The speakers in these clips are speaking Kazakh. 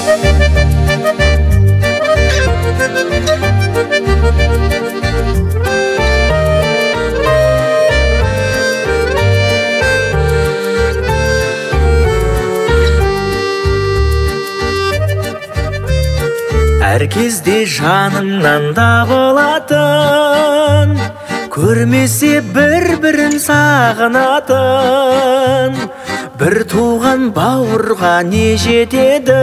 Әр кезде жаныңнан да болатын, көрмесе бір-бірін сағынатын. Бір туған бауырға не жетеді,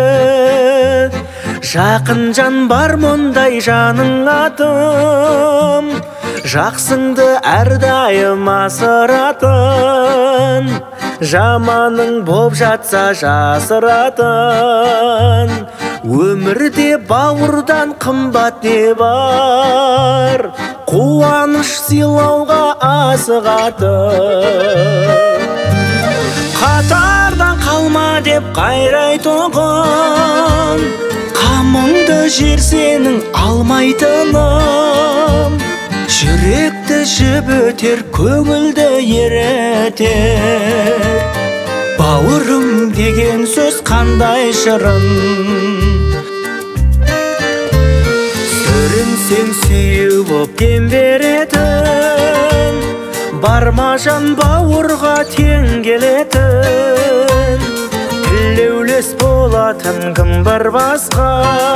жақын жан бар мұндай жаның атым. Жақсыңды әрдайым асыратын, жаманың боп жатса жасыратын. Өмірде бауырдан қымбат не бар, қуаныш сыйлауға асығатын. Қатардан қалма деп қайрайтұғын, қамыңды жер сенің алмайтыным. Жүректі жібітер, көңілді еретер, бауырым деген сөз қандай шырын. Сүрінсең сүйеу боп дем беретін, барма жан бауырға тең келетін. Тілеулес болатын кім бар басқа,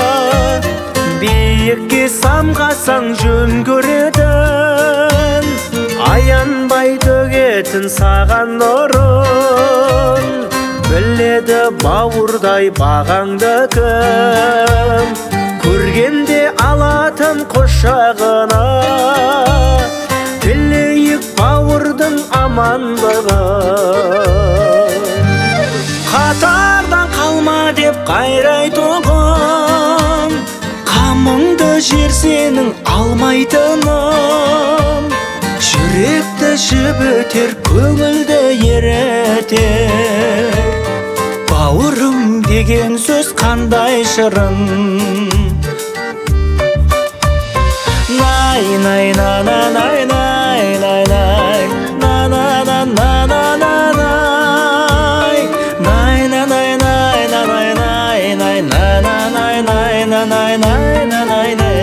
биікке самғасаң жөн көретін. Аянбай төгетін саған нұрын, біледі бауырдай бағаңды кім. Көргенде алатын құшағына, тілейік бауырдың амандығын. Қатардан қалма деп қайрайтұғын, қамыңды жер сенің алмайтыным. Жүректі жібітер, көңілді еретер, бауырым деген сөз қандай шырын. Най най на на най най най най на на на на на на най най на най най на най най най на на най най на най най на най най.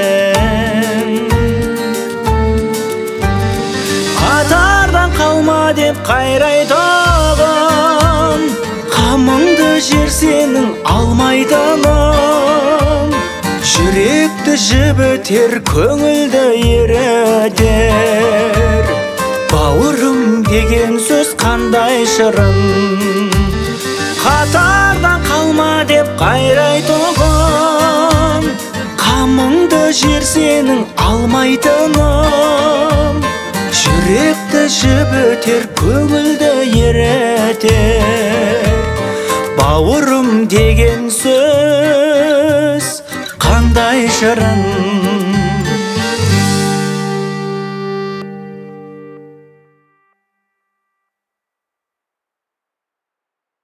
Қатардан қалма деп қайрайтұғын, қамыңды жер сенің алмайтыным. Жүректі жібітер, көңілді еретер, бауырым деген сөз қандай шырын. Қатардан қалма деп қайрайтұғын, қамыңды жер сенің алмайтыным. Жүректі жібітер, көңілді еретер, бауырым деген сөз қандай шырын.